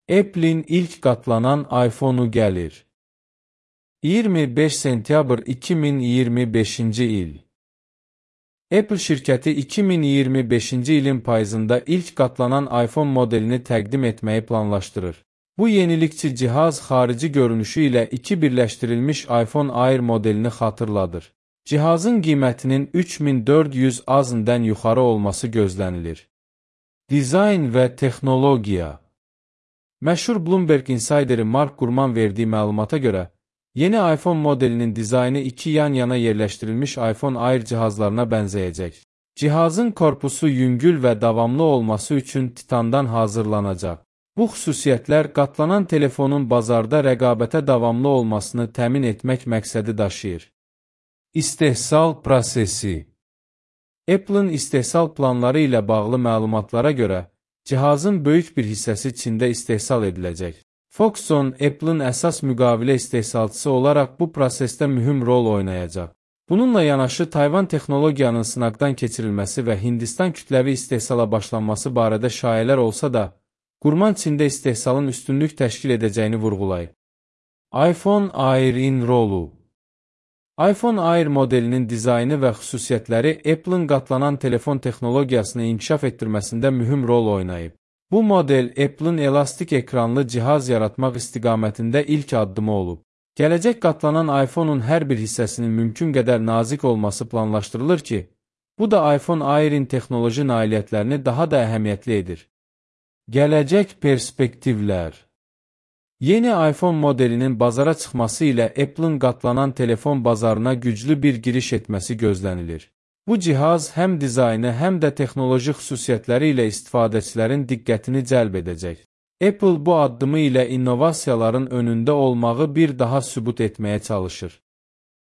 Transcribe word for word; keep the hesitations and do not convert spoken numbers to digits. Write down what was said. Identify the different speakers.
Speaker 1: Apple'in ilk qatlanan iPhone-u gəlir. iyirmi beş sentyabr iki min iyirmi beşinci il. Apple şirkəti iki min iyirmi beşinci ilin payızında ilk qatlanan iPhone modelini təqdim etməyi planlaşdırır. Bu yenilikçi cihaz xarici görünüşü ilə iki birləşdirilmiş iPhone Air modelini xatırladır. Cihazın qiymətinin üç min dörd yüz azından yuxarı olması gözlənilir. Dizayn və texnologiya. Məşhur Bloomberg insideri Mark Gurman verdiyi məlumata görə, yeni iPhone modelinin dizaynı iki yan-yana yerləşdirilmiş iPhone Air cihazlarına bənzəyəcək. Cihazın korpusu yüngül və davamlı olması üçün titandan hazırlanacaq. Bu xüsusiyyətlər qatlanan telefonun bazarda rəqabətə davamlı olmasını təmin etmək məqsədi daşıyır. İstehsal prosesi. Apple'ın istehsal planları ilə bağlı məlumatlara görə, cihazın böyük bir hissəsi Çində istehsal ediləcək. Foxconn, Apple'ın əsas müqavilə istehsalçısı olaraq bu prosesdə mühüm rol oynayacaq. Bununla yanaşı, Tayvan texnologiyanın sınaqdan keçirilməsi və Hindistan kütləvi istehsala başlanması barədə şayələr olsa da, Gurman Çində istehsalın üstünlük təşkil edəcəyini vurğulayıb. iPhone Air-in rolu. iPhone Air modelinin dizaynı və xüsusiyyətləri Apple'ın qatlanan telefon texnologiyasını inkişaf etdirməsində mühüm rol oynayıb. Bu model Apple'ın elastik ekranlı cihaz yaratmaq istiqamətində ilk addımı olub. Gələcək qatlanan iPhone-un hər bir hissəsinin mümkün qədər nazik olması planlaşdırılır ki, bu da iPhone Air-in texnoloji nailiyyətlərini daha da əhəmiyyətli edir. Gələcək perspektivlər. Yeni iPhone modelinin bazara çıxması ilə Apple'ın qatlanan telefon bazarına güclü bir giriş etməsi gözlənilir. Bu cihaz həm dizaynı, həm də texnoloji xüsusiyyətləri ilə istifadəçilərin diqqətini cəlb edəcək. Apple bu addımı ilə innovasiyaların önündə olmağı bir daha sübut etməyə çalışır.